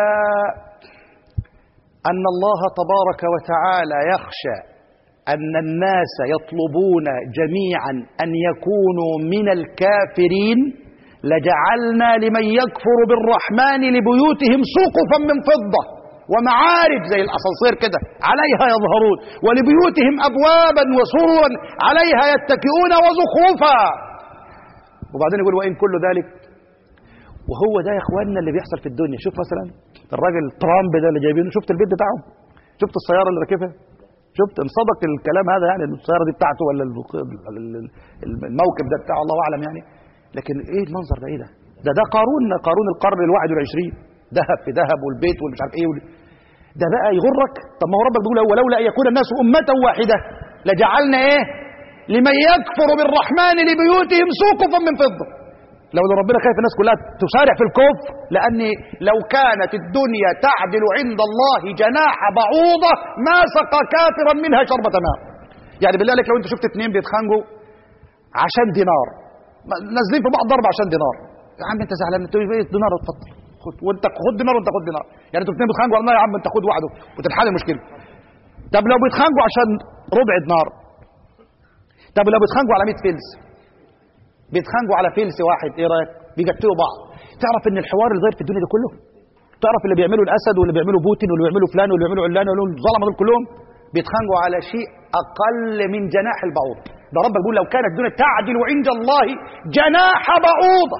أن الله تبارك وتعالى يخشى أن الناس يطلبون جميعا أن يكونوا من الكافرين لجعلنا لمن يكفر بالرحمن لبيوتهم سقفا من فضة ومعارج زي الأسانسير كده عليها يظهرون، ولبيوتهم أبوابا وسررا عليها يتكئون وزخرفا. وبعدين يقول وإن كل ذلك. وهو ده يا اخواننا اللي بيحصل في الدنيا. شوف مثلا الراجل ترامب ده اللي جايبينه، شفت البيت بتاعه؟ شفت السيارة اللي راكبها؟ شفت ان صدق الكلام هذا يعني السيارة دي بتاعته ولا الموكب ده بتاعه الله أعلم يعني. لكن ايه المنظر ده؟ ايه ده قارون القرن ال21، ذهب في ذهب والبيت والمش عارف ايه ده بقى يغرك؟ طب ما هو ربك بيقول ولولا ان يكون الناس امه واحده لجعلنا ايه لمن يكفر بالرحمن لبيوتهم سقفا من فضه. لو ربنا خايف الناس كلها تسارع في الكفر، لان لو كانت الدنيا تعدل عند الله جناح بعوضه ما سقى كافرا منها شربة ماء. يعني بالله عليك لو انت شفت اتنين بيتخانقوا عشان دينار، نازلين في بعض ضرب عشان دينار، يا عم انت زعلان؟ انت ايه دينار؟ اتفضل خد، وانت خد دينار وانت خد دينار. يعني انتوا الاثنين بيتخانقوا والله يا عم انت خد وحده وتنحل المشكله. طب لو بيتخانقوا عشان ربع دينار، طب لو بيتخانقوا على 100 فلس، بيتخانقوا على فلس واحد، ايه رايك؟ بيقتلوا بعض. تعرف ان الحوار اللي داير في الدنيا ده كله، تعرف اللي بيعملوا الاسد واللي بيعملوا بوتين واللي بيعملوا فلان واللي بيعملوا علان واللي الظلمه دول كلهم بيتخانقوا على شيء اقل من جناح البعوض. ده ربك بيقول لو كانت الدنيا تعدل عند الله جناح بعوضه،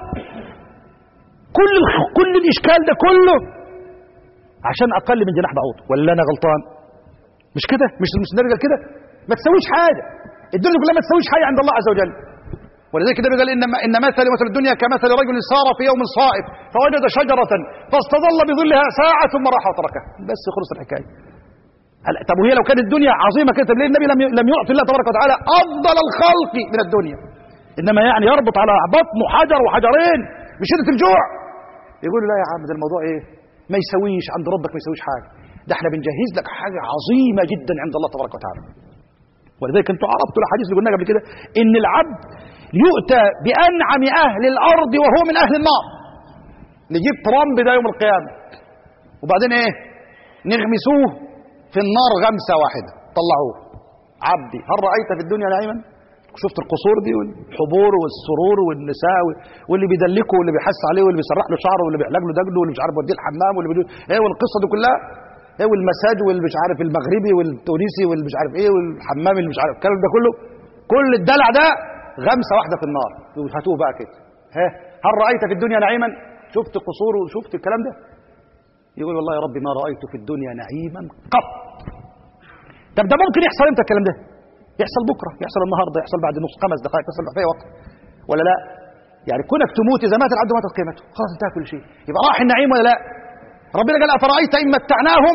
كل الاشكال ده كله عشان اقل من جناح بعوض. ولا انا غلطان؟ مش كده؟ مش نرجع كده؟ ما تسويش حاجه، الدنيا كلها ما تسويش حاجه عند الله عز وجل. ولذلك كده قال ان مثل الدنيا كمثل رجل سار في يوم صائب فوجد شجره فاستظل بظلها ساعه ثم راح وتركها. بس خلص الحكايه. طب وهي لو كانت الدنيا عظيمه كده، ليه النبي لم يعطي الله تبارك وتعالى افضل الخلق من الدنيا؟ انما يعني يربط على بطنه حجر وحجرين بشده الجوع. يقول لا يا عم ده الموضوع ايه؟ ما يسويش عند ربك، ما يسويش حاجه، ده احنا بنجهز لك حاجه عظيمه جدا عند الله تبارك وتعالى. ولذلك انتوا عرفتوا الحديث اللي قلناه قبل كده ان العبد يؤتى بانعم اهل الارض وهو من اهل النار. نجيب ترامب ده يوم القيامه وبعدين ايه؟ نغمسوه في النار غمسه واحده، طلعوه. عبدي هل رايت في الدنيا نعيما؟ شفت القصور دي والحبور والسرور والنساء واللي بيدلكه واللي بيحس عليه واللي بيسرح له شعره واللي بيحلق له دجله واللي مش عارف يوديه الحمام واللي بيدو ايه والقصه دي كلها ايه، والمساج واللي مش عارف المغربي والتونسي واللي مش عارف ايه والحمام اللي مش عارف الكلام ده كله، كل الدلع ده غمسه واحده في النار. هاتوه بقى كده، هل رايت في الدنيا نعيما؟ شفت قصور وشفت الكلام ده؟ يقول والله يا ربي ما رايت في الدنيا نعيما قط. طب ده ممكن يحصل امتى الكلام ده؟ يحصل بكره، يحصل النهارده، يحصل بعد نص 5 دقائق، يحصل في اي وقت، ولا لا؟ يعني كونك تموت اذا مات العبد ماتت قيمته، خلاص انتهى كل شيء، يبقى راح النعيم ولا لا؟ ربنا قال افرايت ان متعناهم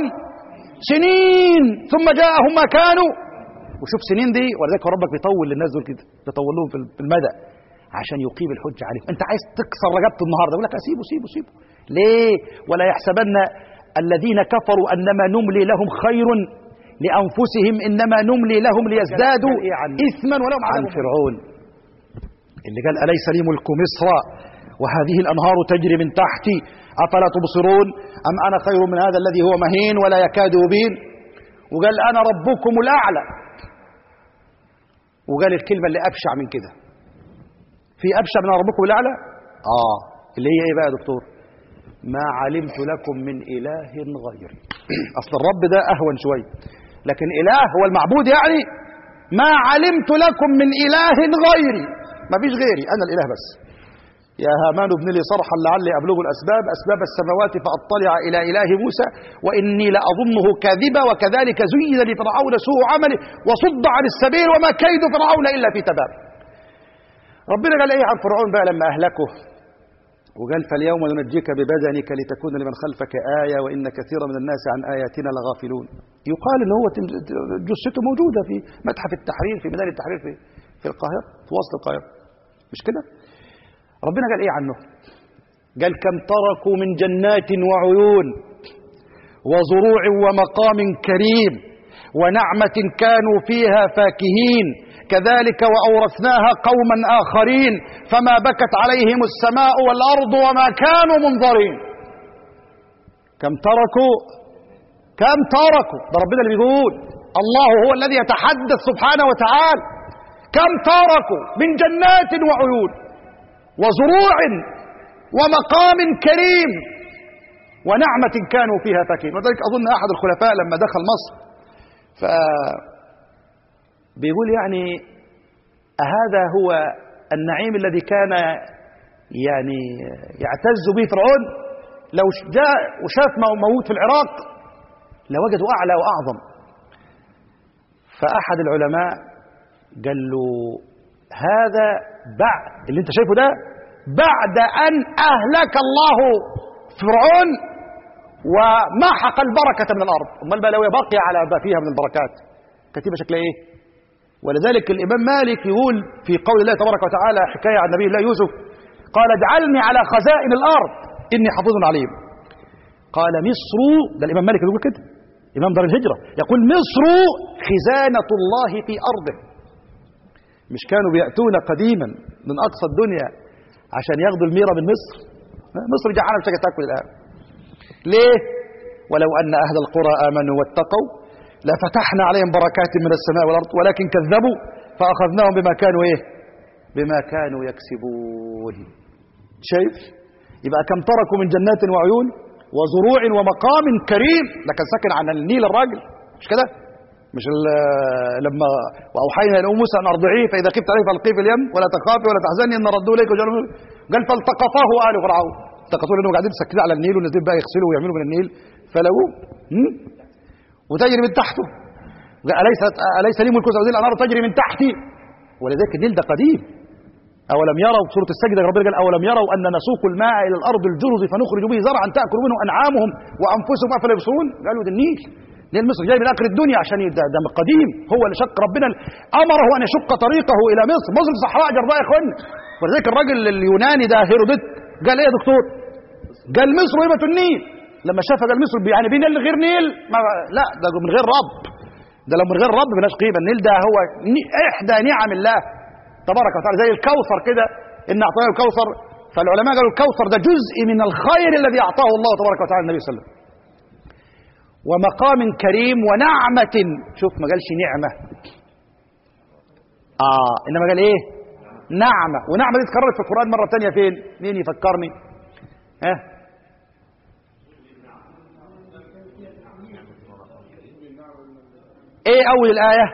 سنين ثم جاءهم ما كانوا. وشوف سنين دي، ولذلك ربك بيطول للناس دول كده، بيطول لهم في المدى عشان يقيم الحجه عليهم. انت عايز تكسر رقبته النهارده، يقول لك سيبه ليه؟ ولا يحسبن الذين كفروا انما نملي لهم خير لأنفسهم إنما نملي لهم ليزدادوا إثما ولهم عذاب. عن فرعون اللي قال أليس لي ملك مصر وهذه الأنهار تجري من تحتي أفلا تبصرون أم أنا خير من هذا الذي هو مهين ولا يكاد يبين. وقال أنا ربكم الأعلى، وقال الكلمة اللي أبشع من كده، في أبشع من ربكم الأعلى؟ اللي هي إيه بقى يا دكتور؟ ما علمت لكم من إله غيري. أصل الرب ده أهون شوي، لكن إله هو المعبود، يعني ما علمت لكم من إله غيري، ما فيش غيري، أنا الإله بس. يا هامان ابن لي صرحا لعلي أبلغ أسباب السماوات فأطلع إلى إله موسى وإني لأظنه كاذبا وكذلك زين لفرعون سوء عمله وصد عن السبيل وما كيد فرعون إلا في تباب. ربنا قال إيه عن فرعون بقى لما أهلكه؟ وقال فاليوم ننجيك ببدنك لتكون لمن خلفك آية وإن كثيرا من الناس عن آياتنا لغافلون. يقال إن هو جثته موجودة في متحف التحرير في ميدان التحرير في القاهرة، في وسط القاهرة، مش كده؟ ربنا قال إيه عنه؟ قال كم تركوا من جنات وعيون وزروع ومقام كريم ونعمة كانوا فيها فاكهين كذلك وأورثناها قوما آخرين فما بكت عليهم السماء والأرض وما كانوا منظرين. كم تركوا ده ربنا اللي بيقول، الله هو الذي يتحدث سبحانه وتعالى. كم تركوا من جنات وعيون وزروع ومقام كريم ونعمة كانوا فيها فاكهين. وذلك أظن أحد الخلفاء لما دخل مصر بيقول يعني أهذا هو النعيم الذي كان يعني يعتز به فرعون؟ لو جاء وشاف موجود في العراق لوجدوا أعلى وأعظم. فأحد العلماء قال له هذا بعد اللي انت شايفه ده بعد أن أهلك الله فرعون ومحق البركة من الأرض. أمال بقى لو بقي على ما فيها من البركات كتيبة شكلها إيه؟ ولذلك الإمام مالك يقول في قول الله تبارك وتعالى حكاية عن نبي الله يوسف، قال اجعلني على خزائن الأرض إني حفيظ عليم. قال مصر، ده الإمام مالك يقول كده، إمام دار الهجرة يقول مصر خزانة الله في أرضه. مش كانوا بيأتون قديما من أقصى الدنيا عشان ياخدوا الميرة من مصر؟ مصر جعانة مش تاكل الآن. ليه؟ ولو أن أهل القرى آمنوا واتقوا لفتحنا عليهم بركات من السماء والأرض ولكن كذبوا فأخذناهم بما كانوا يكسبون. شايف؟ يبقى كم تركوا من جنات وعيون وزروع ومقام كريم. ده كان ساكن عن النيل الراجل، مش كده؟ مش لما وأوحينا إلى موسى أن أرضعيه فإذا خفت عليه فألقيه في اليم ولا تخافي ولا تحزني إن ردوه إليك وجعلوه. قال فالتقطه آل فرعون، التقطوه لأنهم قاعدين ساكتين على النيل والناس بقى يغسلوا ويعملوا من النيل فلقوه وتجري من تحته. أليس لي ملك هذه الأنهار تجري من تحتي. ولذلك النيل ده قديم. أولم يروا سورة السجدة ربنا قال أولم يروا أن نسوق الماء إلى الأرض الجرز فنخرج به زرعا تأكل منه أنعامهم وأنفسهم أفلا يبصرون. قالوا ده النيل، نيل مصر جاي من آخر الدنيا عشان ده قديم. هو اللي شق ربنا أمره أن يشق طريقه إلى مصر. مصر صحراء جرداء يا إخوانا. ولذلك الراجل اليوناني ده هيرودوت قال إيه يا دكتور؟ قال مصر هبة النيل. لما شافها قال مصر يعني بنيل غير نيل؟ لا ده من غير رب. ده لو من غير رب ملهاش قيمة. النيل ده هو إحدى نعم الله تبارك وتعالى، زي الكوثر كده، إن أعطاه الكوثر. فالعلماء قالوا الكوثر ده جزء من الخير الذي أعطاه الله تبارك وتعالى النبي صلى الله عليه وسلم. ومقام كريم ونعمة. شوف ما قالش نعمة، إنما قال إيه؟ نعمة. ونعمة دي اتكررت في القرآن مرة تانية فين؟ مين يفكرني؟ إيه أول الآية؟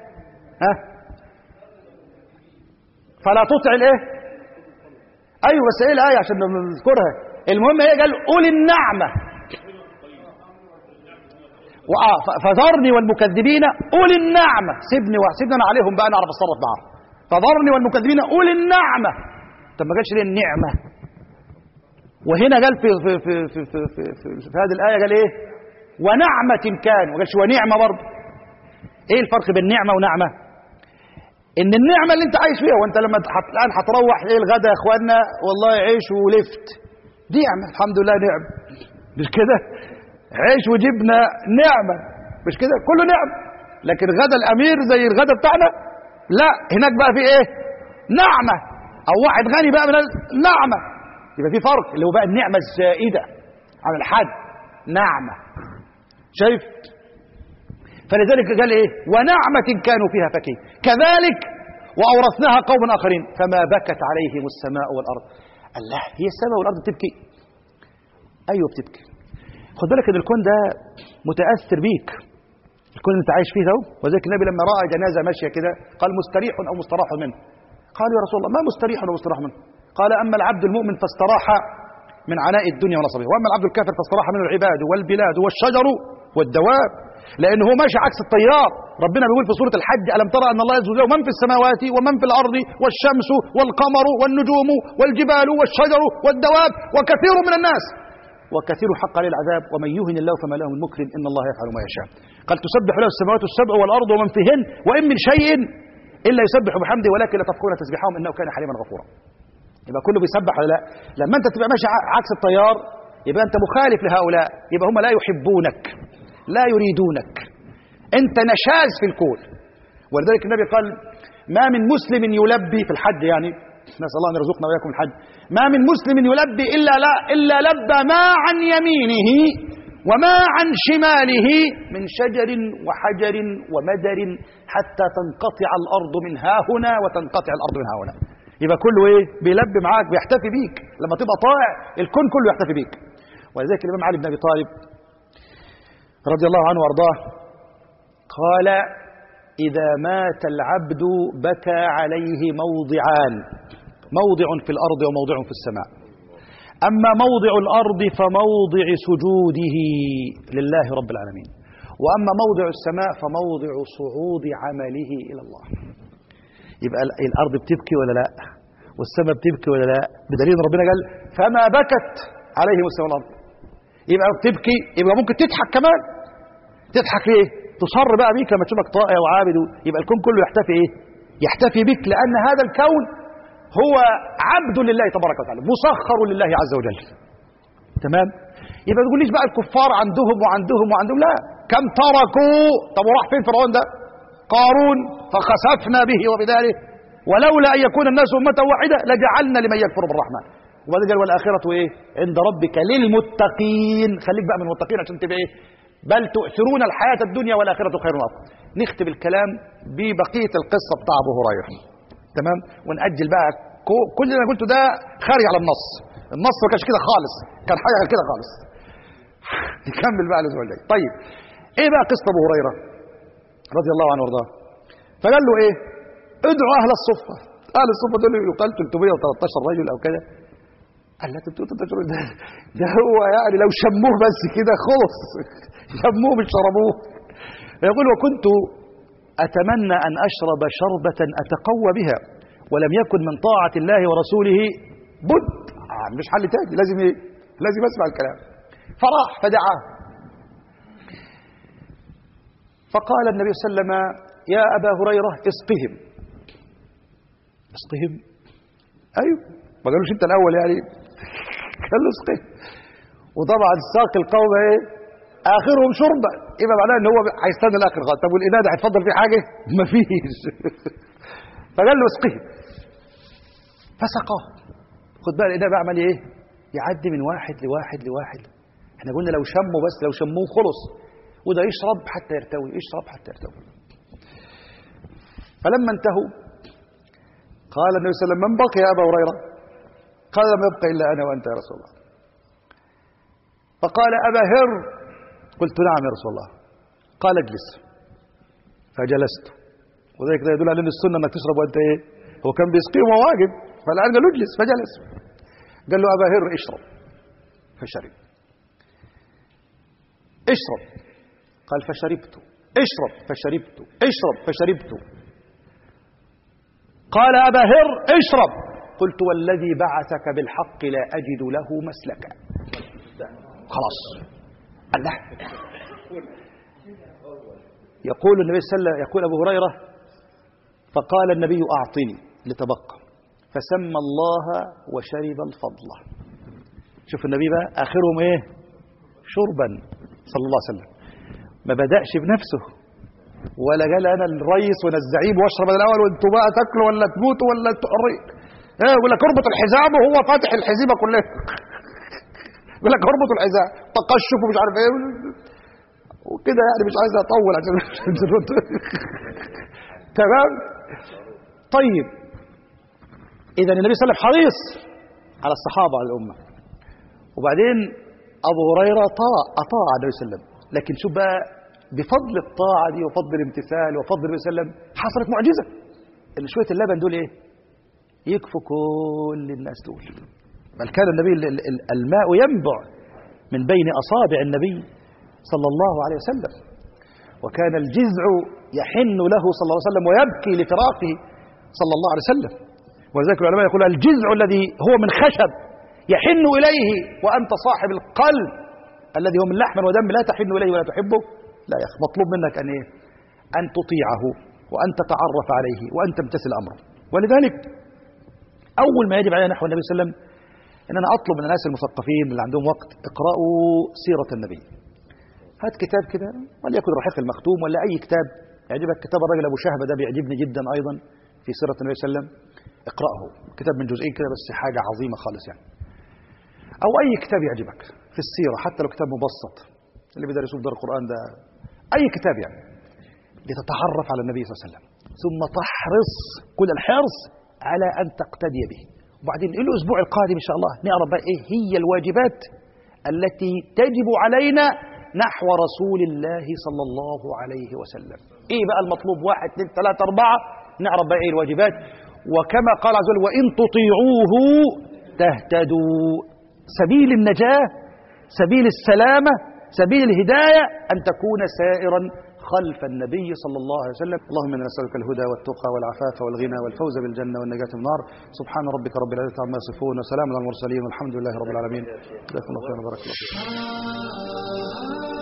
فلا تطع الإيه؟ أيوة بس إيه الآية عشان نذكرها؟ المهم إيه؟ قال أولي النعمة. فذرني والمكذبين أولي النعمة. سيبني أنا عليهم بقى نعرف أتصرف معاهم. فذرني والمكذبين أولي النعمة. طب ما قالش ليه النعمة؟ وهنا قال في هذه الآية قال إيه؟ ونعمة كان، ما قالش ونعمة برضه. إيه الفرق بين نعمة ونعمة؟ إن النعمة اللي أنت عايش فيها، وأنت لما الآن هتروح إيه الغدا يا إخواننا؟ والله عيش ولفت، دي نعمة الحمد لله، نعمة مش كده؟ عيش وجبنة نعمة مش كده؟ كله نعمة. لكن غدا الأمير زي الغدا بتاعنا؟ لا، هناك بقى في إيه؟ نعمة. أو واحد غني بقى من النعمة. يبقى في فرق اللي هو بقى النعمة الزائدة على الحد، نعمة. شايف؟ فلذلك قال إيه؟ ونعمة كانوا فيها فاكهين كذلك وأورثناها قوم آخرين فما بكت عليهم السماء والأرض. الله، هي السماء والأرض بتبكي؟ أيوة بتبكي. خد بالك إن الكون ده متأثر بيك، الكون اللي أنت عايش فيه ده. وذلك النبي لما رأى جنازة ماشية كده قال مستريح أو مستراح منه. قالوا يا رسول الله ما مستريح أو مستراح منه؟ قال أما العبد المؤمن فاستراح من عناء الدنيا ونصبه، وأما العبد الكافر فاستراح منه العباد والبلاد والشجر والدواب. لأنه هو ماشي عكس التيار. ربنا بيقول في سورة الحج ألم ترى أن الله يسجد له من في السماوات ومن في الأرض والشمس والقمر والنجوم والجبال والشجر والدواب وكثير من الناس وكثير حق عليه العذاب ومن يهن الله فما له من مكرم إن الله يفعل ما يشاء. قال تسبح له السماوات السبع والأرض ومن فيهن وإن من شيء إلا يسبح بحمده ولكن لا تفقهون تسبيحهم إنه كان حليما غفورا. يبقى كله بيسبح ولا لا؟ لما أنت تبقى ماشي عكس التيار يبقى أنت مخالف لهؤلاء، يبقى هم لا يحبونك لا يريدونك، أنت نشاز في الكون. ولذلك النبي قال ما من مسلم يلبي في الحج، يعني نسأل الله أن يرزقنا وإياكم الحج، ما من مسلم يلبي إلا لبى ما عن يمينه وما عن شماله من شجر وحجر ومدر حتى تنقطع الأرض من ها هنا وتنقطع الأرض من ها هنا. يبقى كله إيه؟ بيلبي معاك، بيحتفي بيك. لما تبقى طائع الكون كله يحتفي بيك. ولذلك الإمام علي بن أبي طالب رضي الله عنه وأرضاه قال: إذا مات العبد بكى عليه موضعان، موضع في الأرض وموضع في السماء. أما موضع الأرض فموضع سجوده لله رب العالمين، وأما موضع السماء فموضع صعود عمله إلى الله. يبقى الأرض بتبكي ولا لا؟ والسماء بتبكي ولا لا؟ بدليل ربنا قال: فما بكت عليهم السماء والأرض. يبقى بتبكي، يبقى ممكن تضحك كمان. تضحك ليه؟ تصر بقى بيك لما تشوفك طائع وعابد. يبقى الكون كله يحتفي ايه؟ يحتفي بك، لأن هذا الكون هو عبد لله تبارك وتعالى، مسخر لله عز وجل. تمام؟ يبقى ما تقوليش بقى الكفار عندهم وعندهم وعندهم، لا. كم تركوا؟ طب وراح فين فرعون ده؟ قارون فخسفنا به وبداره ولولا أن يكون الناس أمة واحدة لجعلنا لمن يكفر بالرحمن. وبعدين قال: والآخرة ايه؟ عند ربك للمتقين. خليك بقى من المتقين عشان تبقى ايه؟ بل تؤثرون الحياة الدنيا والآخرة خير وأبقى. نختم الكلام ببقية القصة بتاع أبو هريرة. تمام؟ ونأجل بقى كل اللي أنا قلته ده خارج على النص ما كانش كده خالص، كان حاجة غير كده خالص. نكمل بقى الأسبوع الجاي. طيب، إيه بقى قصة أبو هريرة رضي الله عنه وارضاه؟ فقال له إيه؟ ادعوا أهل الصفة. أهل الصفة دول يقال 313 رجل أو كده. قال لا، 313 رجل ده هو يعني لو شموه بس كده خلص، شموه مش شربوه. يقول: وكنت أتمنى أن أشرب شربة أتقوى بها ولم يكن من طاعة الله ورسوله بد. مش حل تاني، لازم ايه؟ لازم اسمع الكلام. فراح فدعاه، فقال النبي صلى الله عليه وسلم: يا أبا هريرة اسقهم. اسقهم؟ أيوه، ما قالوش أنت الأول يعني، قال له اسقهم. وطبعا ساق القوم ايه؟ آخرهم شربا، يبقى معناه إن هو هيستنى الآخر خالص. طب والإناء ده هيتفضل فيه حاجة؟ مفيش. فقال له اسقهم، فسقاه. خد بقى الإناء بعمل ايه؟ يعدي من واحد لواحد لواحد. احنا قلنا لو شموا بس، لو شموه خلص. وده يشرب حتى يرتوي، يشرب حتى يرتوي. فلما انتهوا قال النبي صلى الله عليه وسلم: من بقي يا أبا هريرة؟ قال: لم يبقى إلا أنا وأنت يا رسول الله. فقال: أبا هر. قلت: نعم يا رسول الله. قال: اجلس. فجلست. وذلك ده يدل على ان السنه انك تشرب وانت ايه؟ هو كان بيسقيه وهو واجب، فالان قال له اجلس، فجلس. قال له: ابا هر اشرب. فشرب. اشرب. قال: فشربت. اشرب. فشربت. اشرب. فشربت. قال: ابا هر اشرب. قلت: والذي بعثك بالحق لا اجد له مسلكا. خلاص. الله. يقول النبي صلى الله عليه وسلم، يقول أبو هريرة: فقال النبي: أعطني لتبقى. فسمى الله وشرب الفضل. شوف النبي بقى آخرهم إيه؟ شربا صلى الله عليه وسلم. ما بدأش بنفسه ولا قال أنا الرئيس وأنا الزعيم واشرب الأول وأنتوا بقى تاكلوا ولا تموتوا ولا يقول لك اربط الحزام وهو فاتح الحزيمة كلها. يقول لك اربطوا الحزام، تقشف ومش عارف إيه وكده، يعني مش عايز اطول عشان تمام. طيب، اذا النبي صلى الله عليه وسلم حريص على الصحابه على الامه. وبعدين ابو هريره اطاع النبي صلى الله عليه وسلم. لكن شوف بقى، بفضل الطاعه دي وفضل الامتثال وفضل النبي صلى الله عليه وسلم حصلت معجزه ان شويه اللبن دول ايه؟ يكفوا كل الناس دول. بل كان النبي الماء ينبع من بين اصابع النبي صلى الله عليه وسلم، وكان الجذع يحن له صلى الله عليه وسلم ويبكي لفراقه صلى الله عليه وسلم. ولذلك العلماء يقول: الجذع الذي هو من خشب يحن إليه وأنت صاحب القلب الذي هو من لحم ودم لا تحن إليه ولا تحبه لا يا أخي. مطلوب منك أن إيه؟ أن تطيعه وأن تتعرف عليه وأن تمتثل أمره. ولذلك أول ما يجب علينا نحو النبي صلى الله عليه وسلم إن أنا أطلب من الناس المثقفين اللي عندهم وقت: اقرأوا سيرة النبي. هات كتاب كده وليكن رحيق المختوم ولا أي كتاب يعجبك. كتاب الرجل أبو شهبة ده بيعجبني جدا أيضا، في في سيرة النبي صلى الله عليه وسلم، اقرأه، كتاب من جزئين كده بس حاجة عظيمة خالص يعني. أو أي كتاب يعجبك في السيرة، حتى لو كتاب مبسط اللي بيدرسوه في دار القرآن ده، أي كتاب يعني، لتتعرف على النبي صلى الله عليه وسلم، ثم تحرص كل الحرص على أن تقتدي به. وبعدين الأسبوع القادم إن شاء الله نعرف بقى إيه هي الواجبات التي تجب علينا نحو رسول الله صلى الله عليه وسلم. إيه بقى المطلوب؟ 1 2 3 4، نعرف بقى إيه الواجبات. وكما قال عز وجل: وإن تطيعوه تهتدوا. سبيل النجاة، سبيل السلامة، سبيل الهداية أن تكون سائرا خلف النبي صلى الله عليه وسلم. اللهم إنا نسألك الهدى والتقى والعفاف والغنى والفوز بالجنة والنجاة من النار. سبحان ربك رب العزة عما يصفون، وسلام على المرسلين، والحمد لله رب العالمين. جزاكم الله خيرا وبارك الله فيكم.